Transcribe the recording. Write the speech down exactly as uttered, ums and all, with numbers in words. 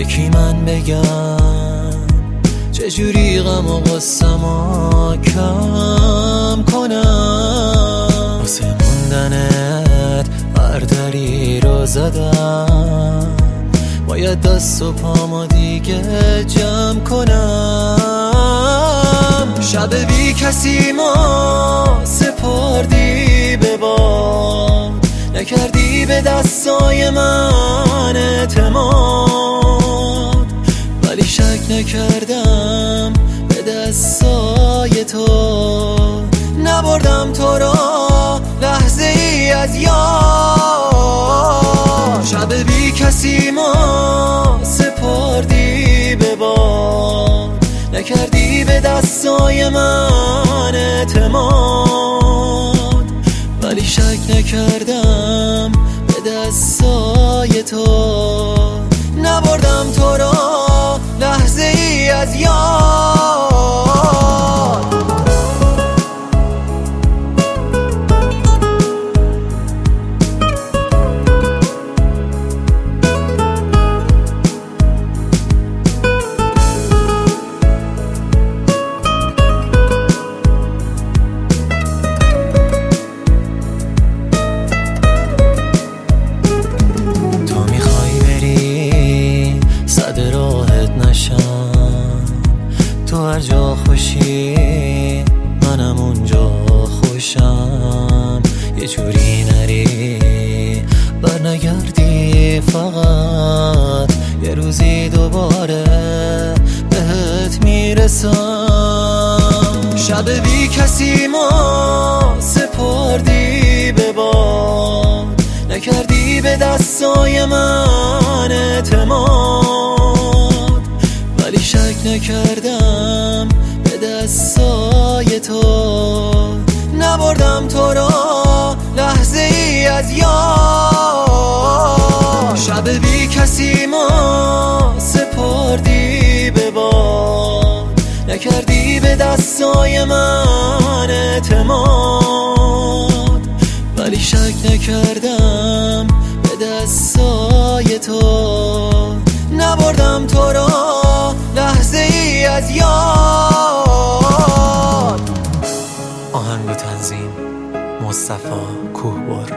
کی من بگم چجوری غم و غصه‌مو کم کنم؟ واسه موندنت هر دری رو زدم، باید دست و پامو دیگه جمع کنم. شب بی کسی ما سپردی به باد، نکردی به دستای من اعتماد، ولی شک نکردم به دستای تو، نبردم تو را لحظه ای از یاد. شب بی کسی ما سپردی به باد، نکردی به دستای من اعتماد، ولی شک نکردم به دستای تو، نبردم تو را لحظه ای از یاد. تو هر جا خوشی منم اونجا خوشم، یه جوری نری بر نگردی، فقط یه روزی دوباره بهت میرسم. شب بی کسی ما سپردی به باد، نکردی به دستای من اعتماد، ولی شک نکردم به دستای تو، نبردم تو را لحظه ای از یاد. شب بی کسی ما سپردی به باد، نکردی به دستای من اعتماد، ولی شک نکردم به دستای تو، نبردم تو را لحظه ای از یاد. آهنگ و تنظیم مصطفی کوهوار.